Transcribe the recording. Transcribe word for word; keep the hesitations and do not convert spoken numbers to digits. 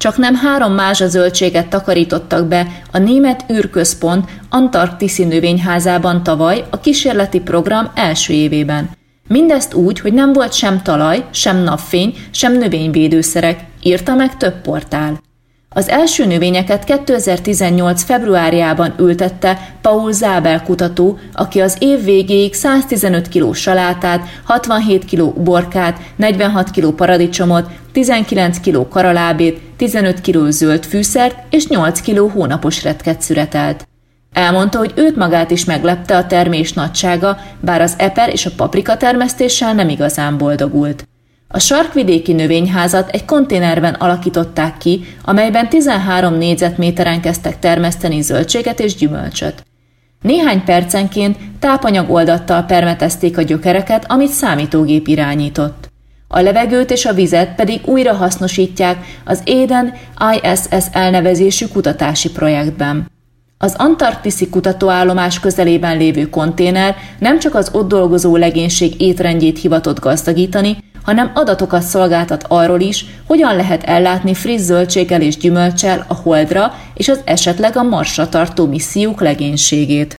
Csaknem három mázsa zöldséget takarítottak be a Német űrközpont antarktiszi növényházában tavaly a kísérleti program első évében. Mindezt úgy, hogy nem volt sem talaj, sem napfény, sem növényvédőszerek, írta meg több portál. Az első növényeket kétezer-tizennyolc februárjában ültette Paul Zábel kutató, aki az év végéig száztizenöt kiló salátát, hatvanhét kiló uborkát, negyvenhat kiló paradicsomot, tizenkilenc kiló karalábét, tizenöt kiló zöld fűszert és nyolc kiló hónapos retket szüretelt. Elmondta, hogy őt magát is meglepte a termés nagysága, bár az eper és a paprika termesztéssel nem igazán boldogult. A sarkvidéki növényházat egy konténerben alakították ki, amelyben tizenhárom négyzetméteren kezdtek termeszteni zöldséget és gyümölcsöt. Néhány percenként tápanyagoldattal permetezték a gyökereket, amit számítógép irányított. A levegőt és a vizet pedig újra hasznosítják az Eden I S S elnevezésű kutatási projektben. Az antarktiszi kutatóállomás közelében lévő konténer nem csak az ott dolgozó legénység étrendjét hivatott gazdagítani, hanem adatokat szolgáltat arról is, hogyan lehet ellátni friss zöldséggel és gyümölccsel a Holdra és az esetleg a Marsra tartó missziók legénységét.